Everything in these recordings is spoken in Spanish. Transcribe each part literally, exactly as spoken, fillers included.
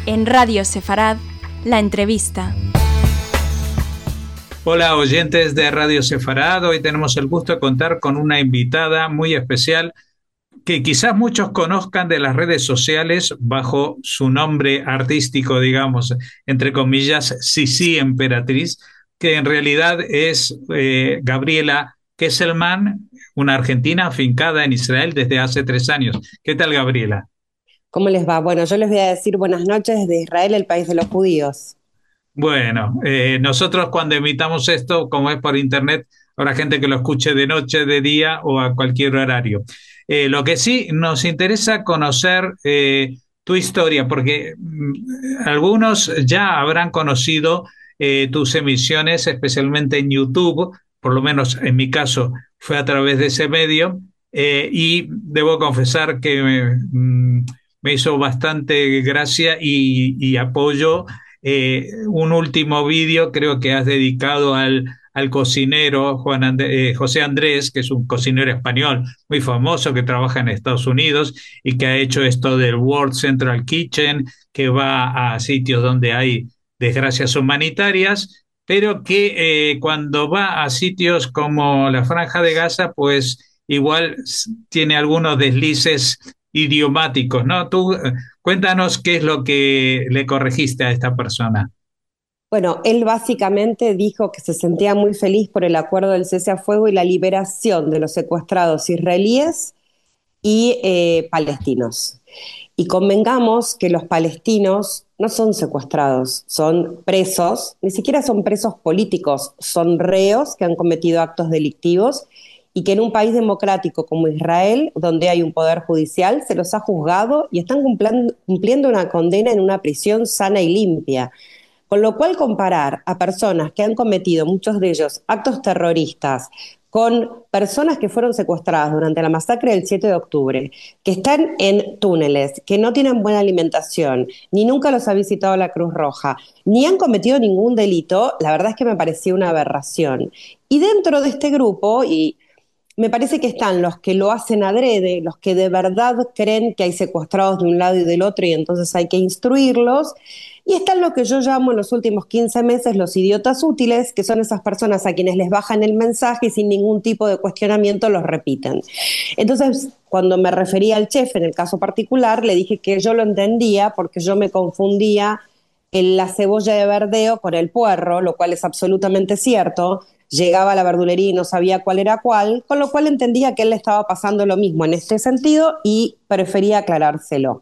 En Radio Sefarad, la entrevista. Hola oyentes de Radio Sefarad, hoy tenemos el gusto de contar con una invitada muy especial que quizás muchos conozcan de las redes sociales bajo su nombre artístico, digamos, entre comillas, Sisi Emperatriz, que en realidad es eh, Gabriela Kesselman, una argentina afincada en Israel desde hace tres años. ¿Qué tal, Gabriela? ¿Cómo les va? Bueno, yo les voy a decir buenas noches desde Israel, el país de los judíos. Bueno, eh, nosotros cuando emitamos esto, como es por internet, habrá gente que lo escuche de noche, de día o a cualquier horario. Eh, lo que sí nos interesa conocer eh, tu historia, porque mm, algunos ya habrán conocido eh, tus emisiones, especialmente en YouTube, por lo menos en mi caso fue a través de ese medio, eh, y debo confesar que me, mm, me hizo bastante gracia y, y apoyo eh, un último vídeo creo que has dedicado al, al cocinero Juan And- eh, José Andrés, que es un cocinero español muy famoso que trabaja en Estados Unidos y que ha hecho esto del World Central Kitchen, que va a sitios donde hay desgracias humanitarias, pero que eh, cuando va a sitios como la Franja de Gaza, pues igual s- tiene algunos deslices idiomáticos, ¿no? Tú eh, cuéntanos qué es lo que le corregiste a esta persona. Bueno, él básicamente dijo que se sentía muy feliz por el acuerdo del cese a fuego y la liberación de los secuestrados israelíes y eh, palestinos. Y convengamos que los palestinos no son secuestrados, son presos, ni siquiera son presos políticos, son reos que han cometido actos delictivos y que en un país democrático como Israel, donde hay un poder judicial, se los ha juzgado y están cumpliendo, cumpliendo una condena en una prisión sana y limpia. Con lo cual comparar a personas que han cometido, muchos de ellos, actos terroristas, con personas que fueron secuestradas durante la masacre del siete de octubre, que están en túneles, que no tienen buena alimentación, ni nunca los ha visitado la Cruz Roja, ni han cometido ningún delito, la verdad es que me parecía una aberración. Y dentro de este grupo, y me parece que están los que lo hacen adrede, los que de verdad creen que hay secuestrados de un lado y del otro y entonces hay que instruirlos. Y están lo que yo llamo en los últimos quince meses los idiotas útiles, que son esas personas a quienes les bajan el mensaje y sin ningún tipo de cuestionamiento los repiten. Entonces, cuando me refería al chef en el caso particular, le dije que yo lo entendía porque yo me confundía en la cebolla de verdeo con el puerro, lo cual es absolutamente cierto. Llegaba a la verdulería y no sabía cuál era cuál, con lo cual entendía que él le estaba pasando lo mismo en este sentido y prefería aclarárselo.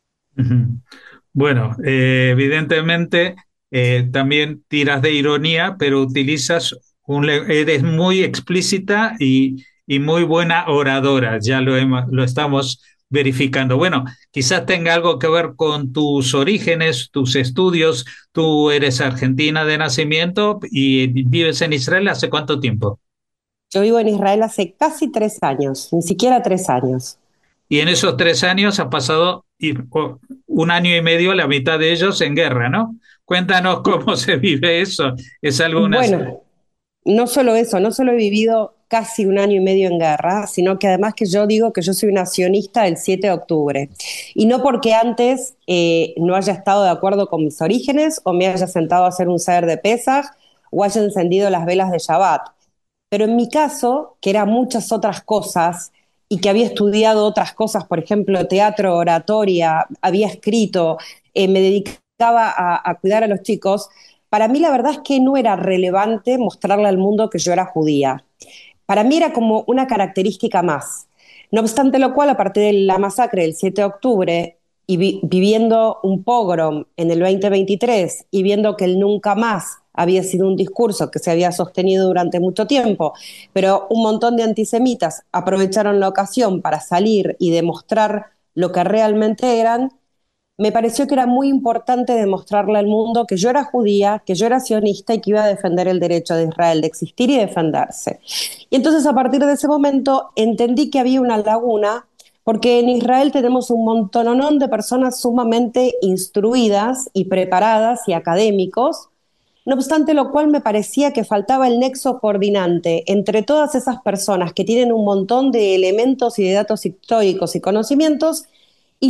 Ujú. Bueno, eh, evidentemente eh, también tiras de ironía, pero utilizas un, le- eres muy explícita y, y muy buena oradora, ya lo hemos, lo estamos verificando. Bueno, quizás tenga algo que ver con tus orígenes, tus estudios. Tú eres argentina de nacimiento y vives en Israel ¿hace cuánto tiempo? Yo vivo en Israel hace casi tres años, ni siquiera tres años. Y en esos tres años ha pasado y- o- un año y medio, la mitad de ellos en guerra, ¿no? Cuéntanos cómo se vive eso. Es algunas... Bueno, no solo eso, no solo he vivido casi un año y medio en guerra, sino que además que yo digo que yo soy una sionista del siete de octubre. Y no porque antes eh, no haya estado de acuerdo con mis orígenes o me haya sentado a hacer un saber de Pesaj o haya encendido las velas de Shabbat. Pero en mi caso, que eran muchas otras cosas y que había estudiado otras cosas, por ejemplo, teatro, oratoria, había escrito, eh, me dedicaba a, a cuidar a los chicos, para mí la verdad es que no era relevante mostrarle al mundo que yo era judía. Para mí era como una característica más. No obstante lo cual, a partir de la masacre del siete de octubre y vi viviendo un pogrom en el veinte veintitrés y viendo que el nunca más había sido un discurso que se había sostenido durante mucho tiempo, pero un montón de antisemitas aprovecharon la ocasión para salir y demostrar lo que realmente eran, me pareció que era muy importante demostrarle al mundo que yo era judía, que yo era sionista y que iba a defender el derecho de Israel de existir y defenderse. Y entonces a partir de ese momento entendí que había una laguna, porque en Israel tenemos un montononón de personas sumamente instruidas y preparadas y académicos, no obstante lo cual me parecía que faltaba el nexo coordinante entre todas esas personas que tienen un montón de elementos y de datos históricos y conocimientos y lo que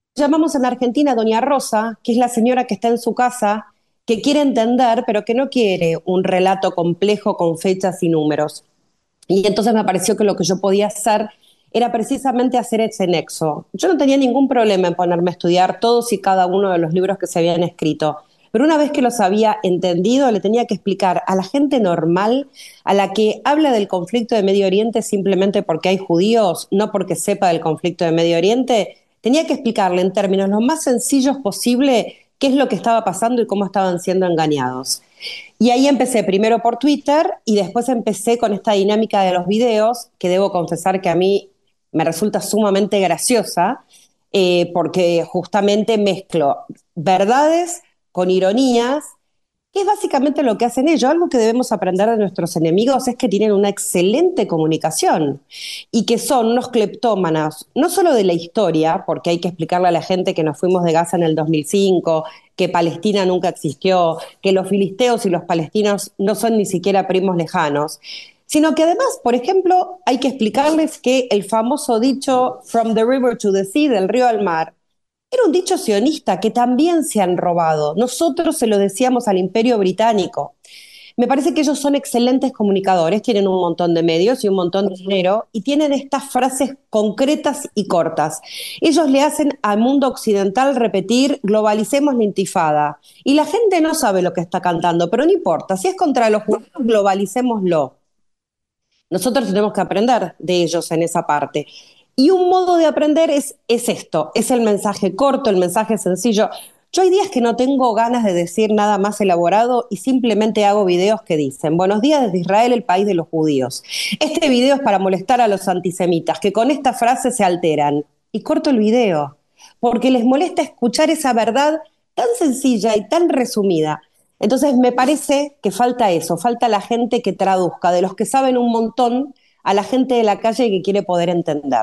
Llamamos en Argentina Doña Rosa, que es la señora que está en su casa, que quiere entender, pero que no quiere un relato complejo con fechas y números. Y entonces me pareció que lo que yo podía hacer era precisamente hacer ese nexo. Yo no tenía ningún problema en ponerme a estudiar todos y cada uno de los libros que se habían escrito, pero una vez que los había entendido, le tenía que explicar a la gente normal, a la que habla del conflicto de Medio Oriente simplemente porque hay judíos, no porque sepa del conflicto de Medio Oriente, tenía que explicarle en términos lo más sencillos posible qué es lo que estaba pasando y cómo estaban siendo engañados. Y ahí empecé primero por Twitter y después empecé con esta dinámica de los videos, que debo confesar que a mí me resulta sumamente graciosa, eh, porque justamente mezclo verdades con ironías, que es básicamente lo que hacen ellos. Algo que debemos aprender de nuestros enemigos es que tienen una excelente comunicación y que son unos cleptómanos, no solo de la historia, porque hay que explicarle a la gente que nos fuimos de Gaza en el dos mil cinco, que Palestina nunca existió, que los filisteos y los palestinos no son ni siquiera primos lejanos, sino que además, por ejemplo, hay que explicarles que el famoso dicho "from the river to the sea", del río al mar, era un dicho sionista que también se han robado. Nosotros se lo decíamos al Imperio Británico. Me parece que ellos son excelentes comunicadores, tienen un montón de medios y un montón de dinero y tienen estas frases concretas y cortas. Ellos le hacen al mundo occidental repetir "globalicemos la intifada" y la gente no sabe lo que está cantando, pero no importa, si es contra los judíos, globalicémoslo. Nosotros tenemos que aprender de ellos en esa parte. Y un modo de aprender es, es esto, es el mensaje corto, el mensaje sencillo. Yo hay días que no tengo ganas de decir nada más elaborado y simplemente hago videos que dicen: buenos días desde Israel, el país de los judíos. Este video es para molestar a los antisemitas, que con esta frase se alteran. Y corto el video, porque les molesta escuchar esa verdad tan sencilla y tan resumida. Entonces me parece que falta eso, falta la gente que traduzca, de los que saben un montón, a la gente de la calle que quiere poder entender.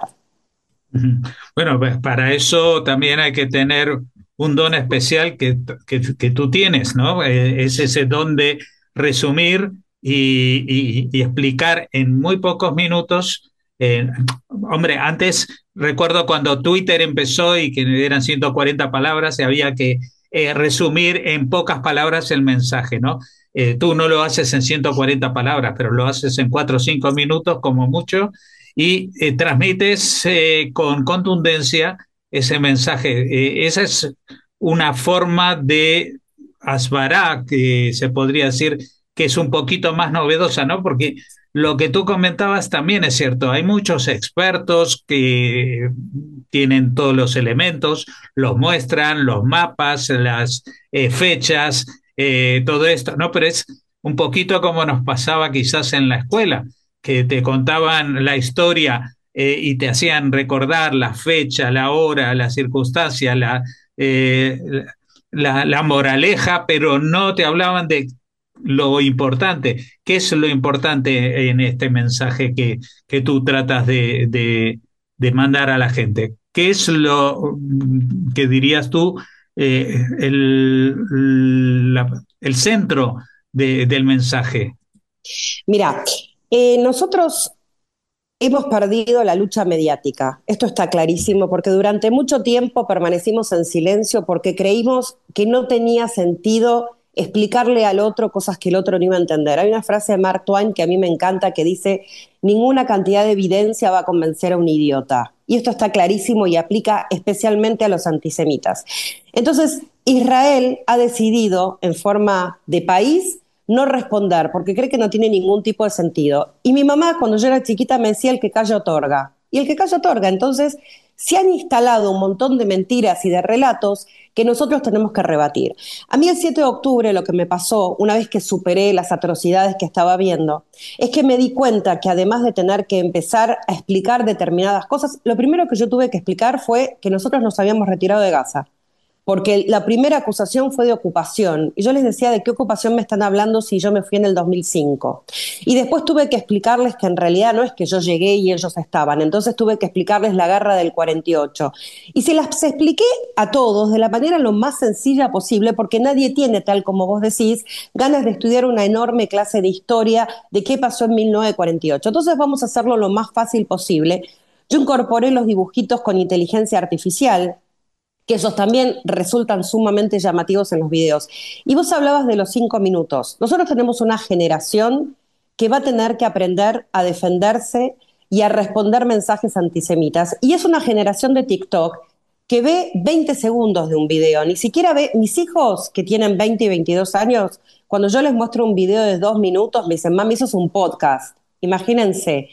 Bueno, pues para eso también hay que tener un don especial que, que, que tú tienes, ¿no? Eh, es ese don de resumir y, y, y explicar en muy pocos minutos. Eh, hombre, antes recuerdo cuando Twitter empezó y que eran ciento cuarenta palabras y había que eh, resumir en pocas palabras el mensaje, ¿no? Eh, tú no lo haces en ciento cuarenta palabras, pero lo haces en cuatro o cinco minutos como mucho y eh, transmites eh, con contundencia ese mensaje. Eh, esa es una forma de asbará, que se podría decir que es un poquito más novedosa, ¿no? Porque lo que tú comentabas también es cierto. Hay muchos expertos que tienen todos los elementos, los muestran, los mapas, las eh, fechas, eh, todo esto, ¿no? Pero es un poquito como nos pasaba quizás en la escuela, que te contaban la historia eh, y te hacían recordar la fecha, la hora, la circunstancia, la, eh, la, la moraleja, pero no te hablaban de lo importante. ¿Qué es lo importante en este mensaje que, que tú tratas de, de, de mandar a la gente? ¿Qué es lo que dirías tú eh, el, la, el centro de, del mensaje? Mira, eh, nosotros hemos perdido la lucha mediática. Esto está clarísimo porque durante mucho tiempo permanecimos en silencio porque creímos que no tenía sentido explicarle al otro cosas que el otro no iba a entender. Hay una frase de Mark Twain que a mí me encanta que dice: ninguna cantidad de evidencia va a convencer a un idiota. Y esto está clarísimo y aplica especialmente a los antisemitas. Entonces, Israel ha decidido en forma de país no responder, porque cree que no tiene ningún tipo de sentido. Y mi mamá, cuando yo era chiquita, me decía: el que calla otorga. Y el que calla otorga. Entonces, se han instalado un montón de mentiras y de relatos que nosotros tenemos que rebatir. A mí el siete de octubre lo que me pasó, una vez que superé las atrocidades que estaba viendo, es que me di cuenta que además de tener que empezar a explicar determinadas cosas, lo primero que yo tuve que explicar fue que nosotros nos habíamos retirado de Gaza. Porque la primera acusación fue de ocupación. Y yo les decía: ¿de qué ocupación me están hablando si yo me fui en el dos mil cinco? Y después tuve que explicarles que en realidad no es que yo llegué y ellos estaban. Entonces tuve que explicarles la guerra del cuarenta y ocho. Y se las expliqué a todos de la manera lo más sencilla posible, porque nadie tiene, tal como vos decís, ganas de estudiar una enorme clase de historia de qué pasó en mil novecientos cuarenta y ocho. Entonces vamos a hacerlo lo más fácil posible. Yo incorporé los dibujitos con inteligencia artificial. que esos también resultan sumamente llamativos en los videos. Y vos hablabas de los cinco minutos. Nosotros tenemos una generación que va a tener que aprender a defenderse y a responder mensajes antisemitas. Y es una generación de TikTok que ve veinte segundos de un video, ni siquiera ve, mis hijos que tienen veinte y veintidós años, cuando yo les muestro un video de dos minutos, me dicen, mami, eso es un podcast, imagínense.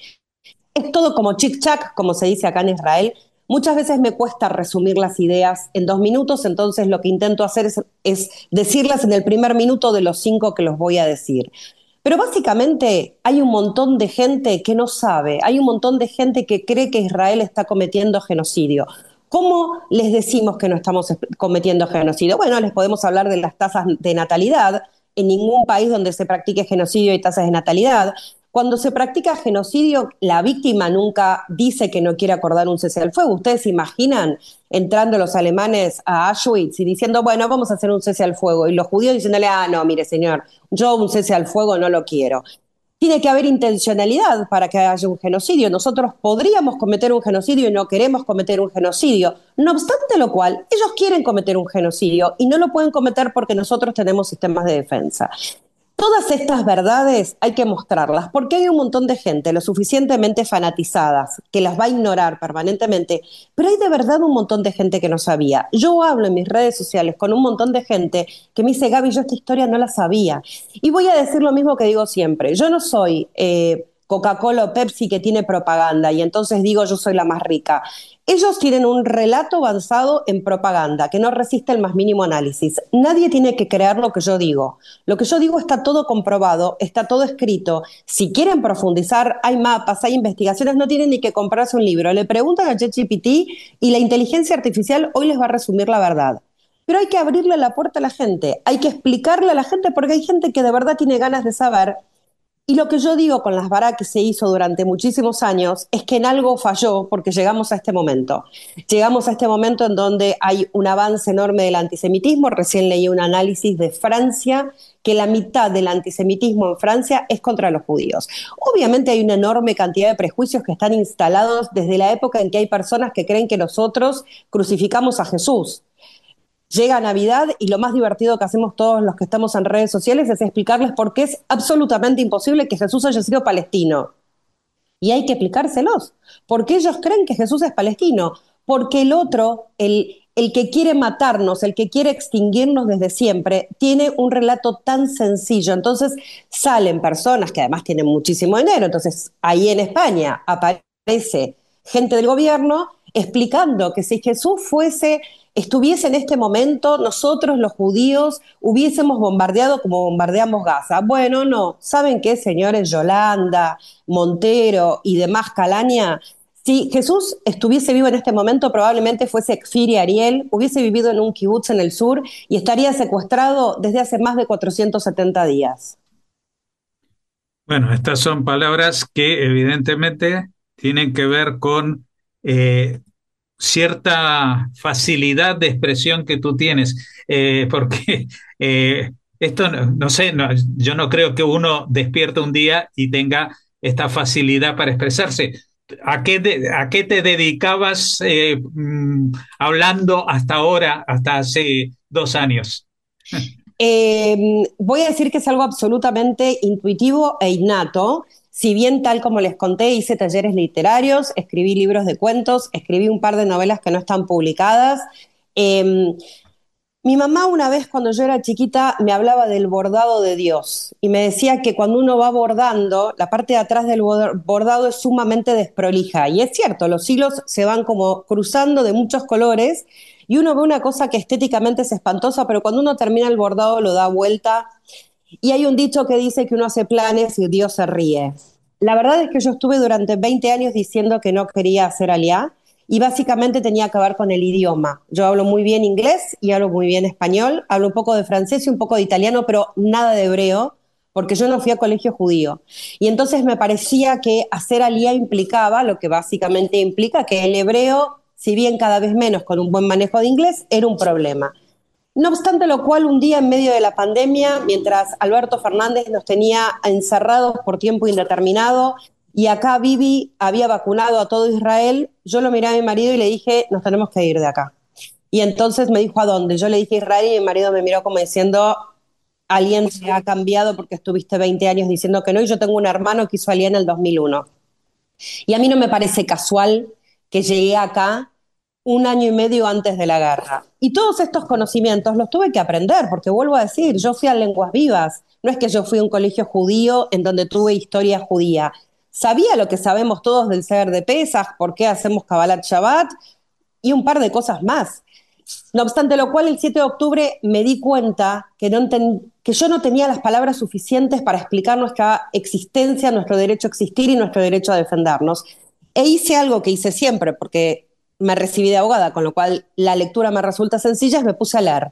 Es todo como chic-chac, como se dice acá en Israel. Muchas veces me cuesta resumir las ideas en dos minutos, entonces lo que intento hacer es, es decirlas en el primer minuto de los cinco que los voy a decir. Pero básicamente hay un montón de gente que no sabe, hay un montón de gente que cree que Israel está cometiendo genocidio. ¿Cómo les decimos que no estamos cometiendo genocidio? Bueno, les podemos hablar de las tasas de natalidad. En ningún país donde se practique genocidio hay tasas de natalidad. Cuando se practica genocidio, la víctima nunca dice que no quiere acordar un cese al fuego. ¿Ustedes se imaginan entrando los alemanes a Auschwitz y diciendo, bueno, vamos a hacer un cese al fuego? Y los judíos diciéndole, ah, no, mire, señor, yo un cese al fuego no lo quiero. Tiene que haber intencionalidad para que haya un genocidio. Nosotros podríamos cometer un genocidio y no queremos cometer un genocidio. No obstante lo cual, ellos quieren cometer un genocidio y no lo pueden cometer porque nosotros tenemos sistemas de defensa. Todas estas verdades hay que mostrarlas porque hay un montón de gente lo suficientemente fanatizadas que las va a ignorar permanentemente, pero hay de verdad un montón de gente que no sabía. Yo hablo en mis redes sociales con un montón de gente que me dice, Gaby, yo esta historia no la sabía. Y voy a decir lo mismo que digo siempre, yo no soy eh, Coca-Cola o Pepsi que tiene propaganda y entonces digo yo soy la más rica. Ellos tienen un relato avanzado en propaganda que no resiste el más mínimo análisis. Nadie tiene que creer lo que yo digo. Lo que yo digo está todo comprobado, está todo escrito. Si quieren profundizar, hay mapas, hay investigaciones, no tienen ni que comprarse un libro. Le preguntan a ChatGPT y la inteligencia artificial hoy les va a resumir la verdad. Pero hay que abrirle la puerta a la gente, hay que explicarle a la gente porque hay gente que de verdad tiene ganas de saber. Y lo que yo digo con las Bará que se hizo durante muchísimos años es que en algo falló porque llegamos a este momento. Llegamos a este momento en donde hay un avance enorme del antisemitismo. Recién leí un análisis de Francia que la mitad del antisemitismo en Francia es contra los judíos. Obviamente hay una enorme cantidad de prejuicios que están instalados desde la época en que hay personas que creen que nosotros crucificamos a Jesús. Llega Navidad y lo más divertido que hacemos todos los que estamos en redes sociales es explicarles por qué es absolutamente imposible que Jesús haya sido palestino. Y hay que explicárselos. Porque ellos creen que Jesús es palestino. Porque el otro, el, el que quiere matarnos, el que quiere extinguirnos desde siempre, tiene un relato tan sencillo. Entonces salen personas que además tienen muchísimo dinero. Entonces ahí en España aparece gente del gobierno explicando que si Jesús fuese... estuviese en este momento, nosotros los judíos hubiésemos bombardeado como bombardeamos Gaza. Bueno, no. ¿Saben qué, señores Yolanda, Montero y demás calaña? Si Jesús estuviese vivo en este momento, probablemente fuese Kfir y Ariel, hubiese vivido en un kibutz en el sur y estaría secuestrado desde hace más de cuatrocientos setenta días. Bueno, estas son palabras que evidentemente tienen que ver con eh, cierta facilidad de expresión que tú tienes, eh, porque eh, esto, no, no sé, no, yo no creo que uno despierte un día y tenga esta facilidad para expresarse. ¿A qué, de, a qué te dedicabas eh, mm, hablando hasta ahora, hasta hace dos años? Eh, voy a decir que es algo absolutamente intuitivo e innato. Si bien, tal como les conté, hice talleres literarios, escribí libros de cuentos, escribí un par de novelas que no están publicadas. Eh, mi mamá una vez cuando yo era chiquita me hablaba del bordado de Dios y me decía que cuando uno va bordando, la parte de atrás del bordado es sumamente desprolija. Y es cierto, los hilos se van como cruzando de muchos colores y uno ve una cosa que estéticamente es espantosa, pero cuando uno termina el bordado lo da vuelta. Y hay un dicho que dice que uno hace planes y Dios se ríe. La verdad es que yo estuve durante veinte años diciendo que no quería hacer aliá y básicamente tenía que ver con el idioma. Yo hablo muy bien inglés y hablo muy bien español, hablo un poco de francés y un poco de italiano, pero nada de hebreo, porque yo no fui a colegio judío. Y entonces me parecía que hacer aliá implicaba, lo que básicamente implica, que el hebreo, si bien cada vez menos con un buen manejo de inglés, era un problema. No obstante lo cual, un día en medio de la pandemia, mientras Alberto Fernández nos tenía encerrados por tiempo indeterminado y acá Bibi había vacunado a todo Israel, yo lo miré a mi marido y le dije, nos tenemos que ir de acá. Y entonces me dijo, ¿a dónde? Yo le dije Israel y mi marido me miró como diciendo, alguien se ha cambiado porque estuviste veinte años diciendo que no, y yo tengo un hermano que hizo Alien en el dos mil uno. Y a mí no me parece casual que llegué acá un año y medio antes de la guerra. Y todos estos conocimientos los tuve que aprender, porque vuelvo a decir, yo fui a Lenguas Vivas, no es que yo fui a un colegio judío en donde tuve historia judía. Sabía lo que sabemos todos del Sefer de Pesach, por qué hacemos Kabbalat Shabbat y un par de cosas más. No obstante lo cual, el siete de octubre me di cuenta que, no enten, que yo no tenía las palabras suficientes para explicar nuestra existencia, nuestro derecho a existir y nuestro derecho a defendernos. E hice algo que hice siempre, porque me recibí de abogada, con lo cual la lectura me resulta sencilla, y me puse a leer.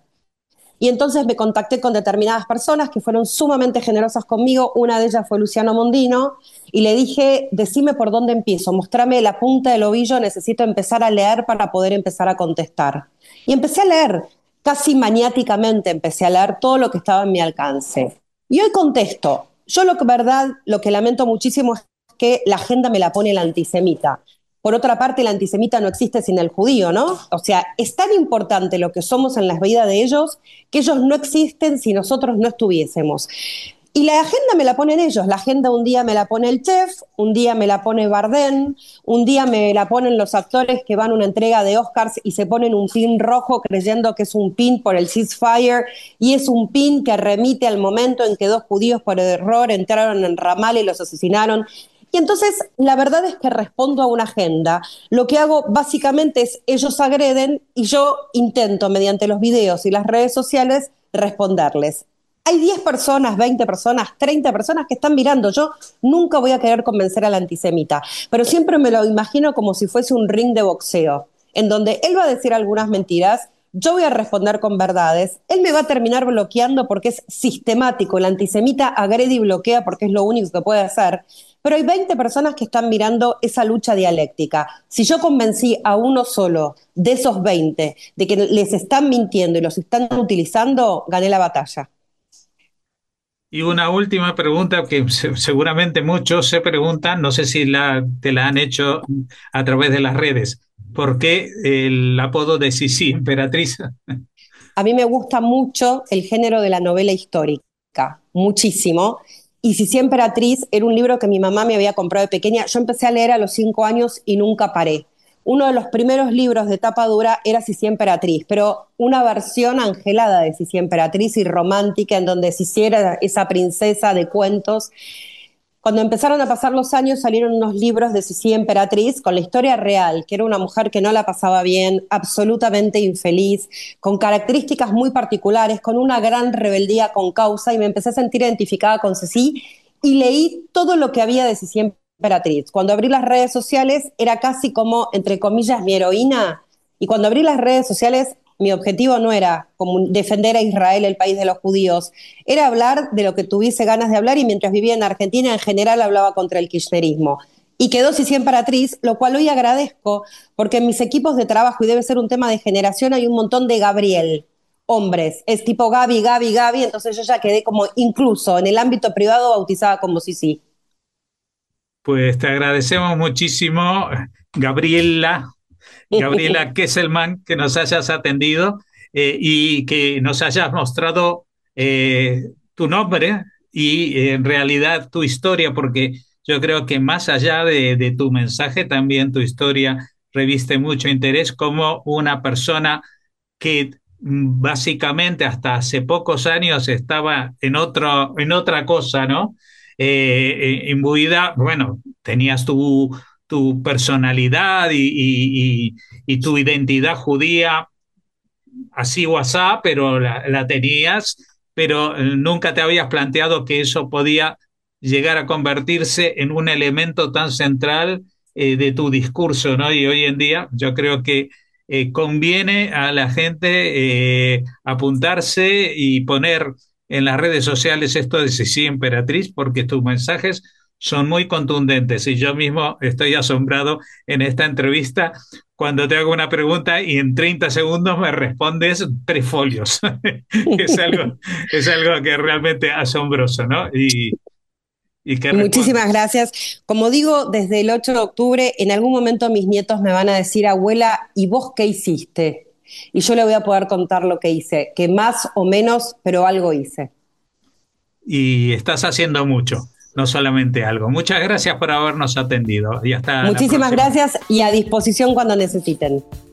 Y entonces me contacté con determinadas personas que fueron sumamente generosas conmigo. Una de ellas fue Luciano Mondino, y le dije, decime por dónde empiezo, mostrame la punta del ovillo, necesito empezar a leer para poder empezar a contestar. Y empecé a leer, casi maniáticamente empecé a leer todo lo que estaba en mi alcance. Y hoy contesto. Yo lo que verdad, lo que lamento muchísimo es que la agenda me la pone el antisemita. Por otra parte, el antisemita no existe sin el judío, ¿no? O sea, es tan importante lo que somos en la vida de ellos que ellos no existen si nosotros no estuviésemos. Y la agenda me la ponen ellos. La agenda un día me la pone el chef, un día me la pone Bardem, un día me la ponen los actores que van a una entrega de Oscars y se ponen un pin rojo creyendo que es un pin por el ceasefire, y es un pin que remite al momento en que dos judíos por error entraron en Ramallah y los asesinaron. Y entonces la verdad es que respondo a una agenda. Lo que hago básicamente es, ellos agreden y yo intento mediante los videos y las redes sociales responderles. Hay diez personas, veinte personas, treinta personas que están mirando. Yo nunca voy a querer convencer al antisemita, pero siempre me lo imagino como si fuese un ring de boxeo, en donde él va a decir algunas mentiras, yo voy a responder con verdades, él me va a terminar bloqueando porque es sistemático, el antisemita agrede y bloquea porque es lo único que puede hacer, pero hay veinte personas que están mirando esa lucha dialéctica. Si yo convencí a uno solo de esos veinte de que les están mintiendo y los están utilizando, gané la batalla. Y una última pregunta que se- seguramente muchos se preguntan, no sé si la, te la han hecho a través de las redes. ¿Por qué el apodo de Sisi, emperatriz? A mí me gusta mucho el género de la novela histórica, muchísimo. Y Sisi Emperatriz era un libro que mi mamá me había comprado de pequeña. Yo empecé a leer a los cinco años y nunca paré. Uno de los primeros libros de tapa dura era Sisi Emperatriz, pero una versión angelada de Sisi Emperatriz y romántica, en donde Sisi era esa princesa de cuentos. Cuando empezaron a pasar los años, salieron unos libros de Sisi Emperatriz con la historia real, que era una mujer que no la pasaba bien, absolutamente infeliz, con características muy particulares, con una gran rebeldía con causa, y me empecé a sentir identificada con Sisi y leí todo lo que había de Sisi Emperatriz. Cuando abrí las redes sociales era casi como, entre comillas, mi heroína, y cuando abrí las redes sociales mi objetivo no era como defender a Israel, el país de los judíos, era hablar de lo que tuviese ganas de hablar, y mientras vivía en Argentina en general hablaba contra el kirchnerismo. Y quedó Sisi Emperatriz, lo cual hoy agradezco, porque en mis equipos de trabajo, y debe ser un tema de generación, hay un montón de Gabriel, hombres, es tipo Gaby, Gaby, Gaby, entonces yo ya quedé como incluso en el ámbito privado bautizada como Sisi. Pues te agradecemos muchísimo, Gabriela, Gabriela Kesselman, que nos hayas atendido eh, y que nos hayas mostrado eh, tu nombre y eh, en realidad tu historia, porque yo creo que más allá de, de tu mensaje, también tu historia reviste mucho interés como una persona que mm, básicamente hasta hace pocos años estaba en otro, en otra cosa, ¿no? Eh, eh, imbuida, bueno, tenías tu, tu personalidad y, y, y, y tu identidad judía así o asá, pero la, la tenías, pero eh, nunca te habías planteado que eso podía llegar a convertirse en un elemento tan central eh, de tu discurso, ¿no? Y hoy en día yo creo que eh, conviene a la gente eh, apuntarse y poner en las redes sociales esto de Sisi Emperatriz, porque tus mensajes son muy contundentes y yo mismo estoy asombrado en esta entrevista cuando te hago una pregunta y en treinta segundos me respondes tres folios. es algo, es algo que es realmente asombroso, ¿no? Y, y que Muchísimas respondes. gracias. Como digo, desde el ocho de octubre, en algún momento mis nietos me van a decir, abuela, ¿y vos qué hiciste? Y yo le voy a poder contar lo que hice, que más o menos, pero algo hice. Y estás haciendo mucho, no solamente algo. Muchas gracias por habernos atendido y hasta Muchísimas la próxima. gracias y a disposición cuando necesiten.